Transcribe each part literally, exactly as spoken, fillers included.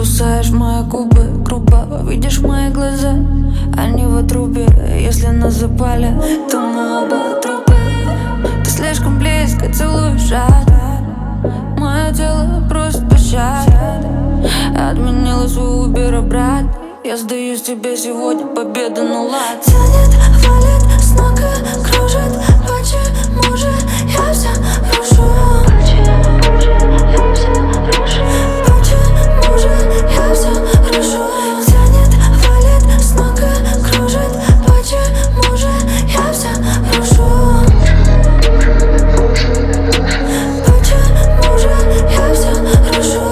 Кусаешь мои губы грубо, видишь мои глаза, они в отрубе. Если нас запали, то мы оба трупы. Ты слишком близко целуешь жадно, мое тело просит пощады. Отменила свой Uber обратно. Я сдаюсь тебе сегодня, победа, ну ладно. Тянет, валит, с ног и кружит. Почему же я все рушу? Почему же я все рушу? Почему же я все рушу? Тянет, валит, с ног и кружит. Почему же я все рушу? Почему же я все рушу?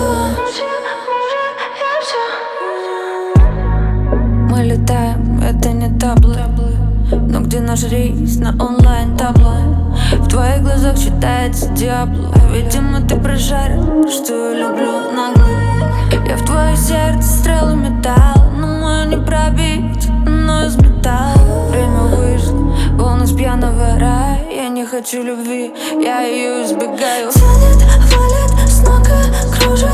Мы летаем, это не табло, но где наш рейс на онлайн табло? В твоих глазах читается Диабло. Видимо, ты прожарил, что я люблю наглых. Я в твое сердце стрелу металл, но мою не пробить, но из металла. Время вышло, волны с пьяного рая. Я не хочу любви, я ее избегаю. Тянет, валит, с ног и кружит.